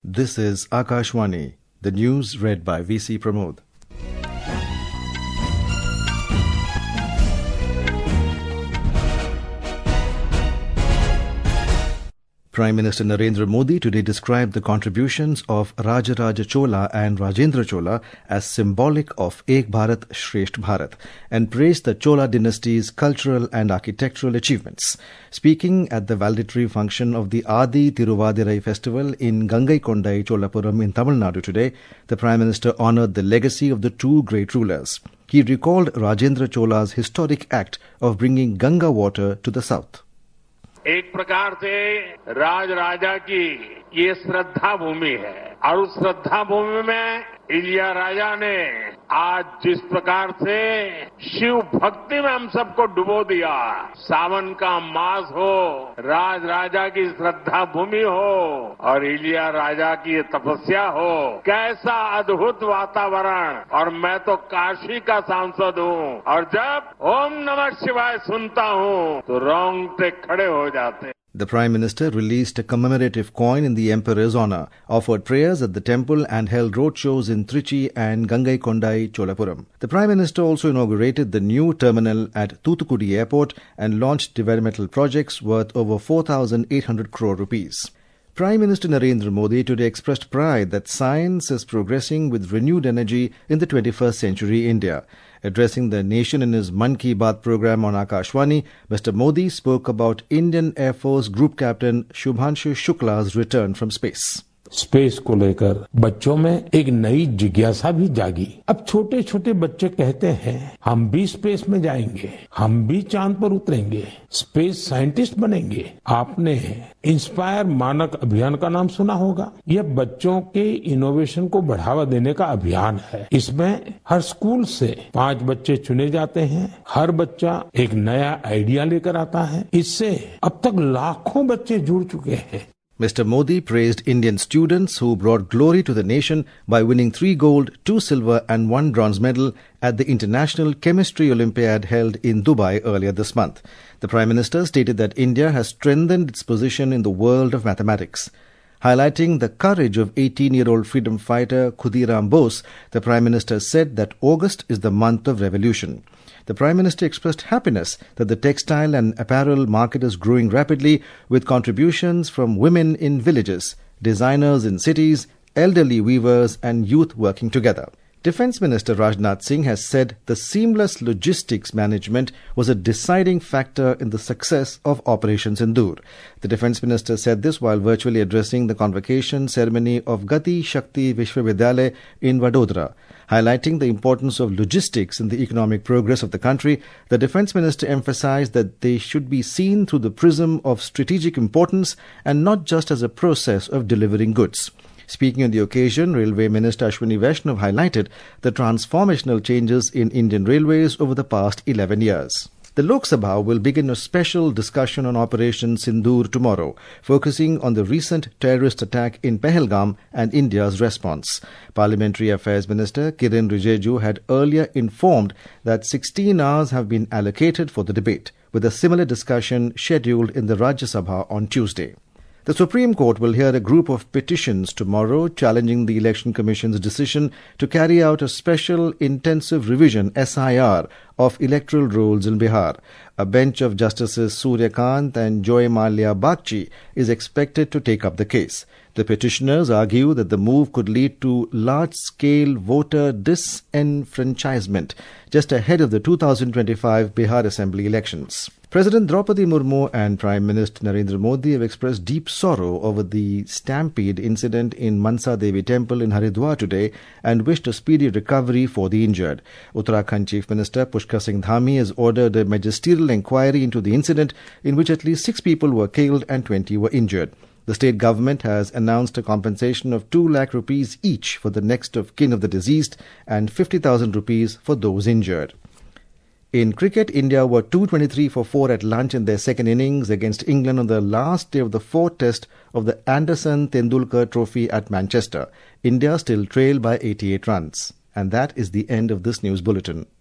This is Akashwani, the news read by V.C. Pramod. Prime Minister Narendra Modi today described the contributions of Rajaraja Chola and Rajendra Chola as symbolic of Ek Bharat Shresth Bharat and praised the Chola dynasty's cultural and architectural achievements. Speaking at the valedictory function of the Adi Tiruvadirai festival in Gangaikondai, Cholapuram in Tamil Nadu today, the Prime Minister honoured the legacy of the two great rulers. He recalled Rajendra Chola's historic act of bringing Ganga water to the south. एक प्रकार से राजा की ये श्रद्धा भूमि है और उस श्रद्धा भूमि में इलिया राजा ने आज जिस प्रकार से शिव भक्ति में हम सबको डुबो दिया, सावन का मास हो, राजा की श्रद्धा भूमि हो और इलिया राजा की ये तपस्या हो, कैसा अद्भुत वातावरण। और मैं तो काशी का सांसद हूँ और जब ओम नमः शिवाय सुनता हूँ तो रोंगटे खड़े हो जाते हैं। The Prime Minister released a commemorative coin in the Emperor's honour, offered prayers at the temple and held roadshows in Trichy and Gangaikondai, Cholapuram. The Prime Minister also inaugurated the new terminal at Thoothukudi Airport and launched developmental projects worth over 4,800 crore rupees. Prime Minister Narendra Modi today expressed pride that science is progressing with renewed energy in the 21st century India. Addressing the nation in his Mann Ki Baat program on Akashwani, Mr. Modi spoke about Indian Air Force Group Captain Shubhanshu Shukla's return from space. Space को लेकर बच्चों में एक नई जिज्ञासा भी जागी। अब छोटे छोटे बच्चे कहते हैं हम भी स्पेस में जाएंगे, हम भी चांद पर उतरेंगे, स्पेस साइंटिस्ट बनेंगे। आपने इंस्पायर मानक अभियान का नाम सुना होगा। यह बच्चों के इनोवेशन को बढ़ावा देने का अभियान है। इसमें हर स्कूल से 5 बच्चे चुने जाते हैं। हर बच्चा एक नया आइडिया लेकर आता है। इससे अब तक लाखों बच्चे जुड़ चुके हैं। Mr. Modi praised Indian students who brought glory to the nation by winning 3 gold, 2 silver and 1 bronze medal at the International Chemistry Olympiad held in Dubai earlier this month. The Prime Minister stated that India has strengthened its position in the world of mathematics. Highlighting the courage of 18-year-old freedom fighter Khudiram Bose, the Prime Minister said that August is the month of revolution. The Prime Minister expressed happiness that the textile and apparel market is growing rapidly with contributions from women in villages, designers in cities, elderly weavers and youth working together. Defence Minister Rajnath Singh has said the seamless logistics management was a deciding factor in the success of Operation Sindoor. The Defence Minister said this while virtually addressing the convocation ceremony of Gati Shakti Vishwavidyalaya in Vadodara. Highlighting the importance of logistics in the economic progress of the country, the Defence Minister emphasised that they should be seen through the prism of strategic importance and not just as a process of delivering goods. Speaking on the occasion, Railway Minister Ashwini Vaishnav highlighted the transformational changes in Indian Railways over the past 11 years. The Lok Sabha will begin a special discussion on Operation Sindoor tomorrow, focusing on the recent terrorist attack in Pahalgam and India's response. Parliamentary Affairs Minister Kiren Rijiju had earlier informed that 16 hours have been allocated for the debate, with a similar discussion scheduled in the Rajya Sabha on Tuesday. The Supreme Court will hear a group of petitions tomorrow challenging the Election Commission's decision to carry out a special intensive revision SIR of electoral rolls in Bihar. A bench of Justices Surya Kant and Joy Malia Bagchi is expected to take up the case. The petitioners argue that the move could lead to large-scale voter disenfranchisement just ahead of the 2025 Bihar Assembly elections. President Draupadi Murmu and Prime Minister Narendra Modi have expressed deep sorrow over the stampede incident in Mansa Devi Temple in Haridwar today and wished a speedy recovery for the injured. Uttarakhand Chief Minister Pushkar Singh Dhami has ordered a magisterial inquiry into the incident in which at least 6 people were killed and 20 were injured. The state government has announced a compensation of 2 lakh rupees each for the next of kin of the deceased and 50,000 rupees for those injured. In cricket, India were 223 for 4 at lunch in their second innings against England on the last day of the 4th test of the Anderson Tendulkar Trophy at Manchester. India still trail by 88 runs. And that is the end of this news bulletin.